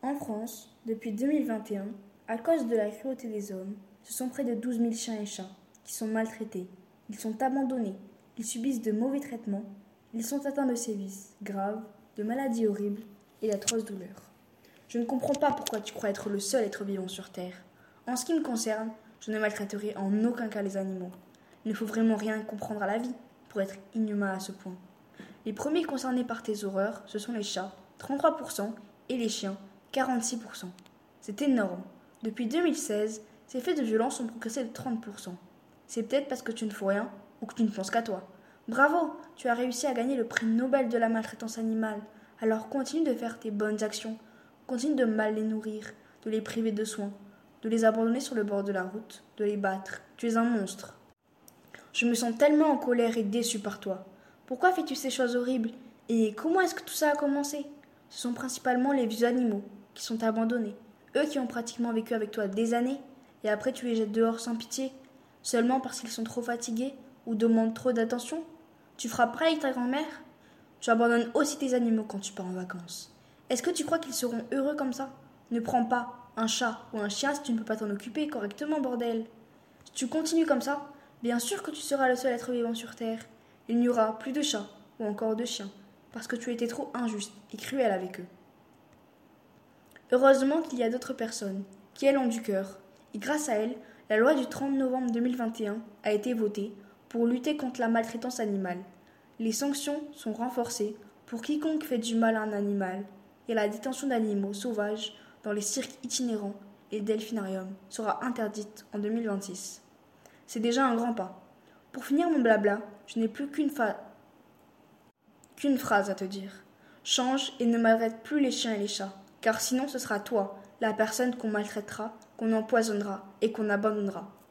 En France, depuis 2021, à cause de la cruauté des hommes, ce sont près de 12 000 chiens et chats qui sont maltraités. Ils sont abandonnés, ils subissent de mauvais traitements, ils sont atteints de sévices graves, de maladies horribles et d'atroces douleurs. Je ne comprends pas pourquoi tu crois être le seul être vivant sur Terre. En ce qui me concerne, je ne maltraiterai en aucun cas les animaux. Il ne faut vraiment rien comprendre à la vie pour être inhumain à ce point. Les premiers concernés par tes horreurs, ce sont les chats, 33%, et les chiens, 46%. C'est énorme. Depuis 2016, ces faits de violence ont progressé de 30%. C'est peut-être parce que tu ne fais rien ou que tu ne penses qu'à toi. Bravo, tu as réussi à gagner le prix Nobel de la maltraitance animale. Alors continue de faire tes bonnes actions. Continue de mal les nourrir, de les priver de soins, de les abandonner sur le bord de la route, de les battre. Tu es un monstre. Je me sens tellement en colère et déçue par toi. Pourquoi fais-tu ces choses horribles? Et comment est-ce que tout ça a commencé? Ce sont principalement les vieux animaux qui sont abandonnés. Eux qui ont pratiquement vécu avec toi des années, et après tu les jettes dehors sans pitié, seulement parce qu'ils sont trop fatigués ou demandent trop d'attention. Tu feras pareil avec ta grand-mère? Tu abandonnes aussi tes animaux quand tu pars en vacances. Est-ce que tu crois qu'ils seront heureux comme ça? Ne prends pas un chat ou un chien si tu ne peux pas t'en occuper correctement, bordel. Si tu continues comme ça, bien sûr que tu seras le seul être vivant sur Terre. Il n'y aura plus de chats ou encore de chiens, parce que tu étais trop injuste et cruel avec eux. Heureusement qu'il y a d'autres personnes qui, elles, ont du cœur, et grâce à elles, la loi du 30 novembre 2021 a été votée pour lutter contre la maltraitance animale. Les sanctions sont renforcées pour quiconque fait du mal à un animal, et la détention d'animaux sauvages dans les cirques itinérants et delphinariums sera interdite en 2026. C'est déjà un grand pas. Pour finir mon blabla, je n'ai plus qu'une phrase à te dire. Change et ne maltraite plus les chiens et les chats, car sinon ce sera toi, la personne qu'on maltraitera, qu'on empoisonnera et qu'on abandonnera.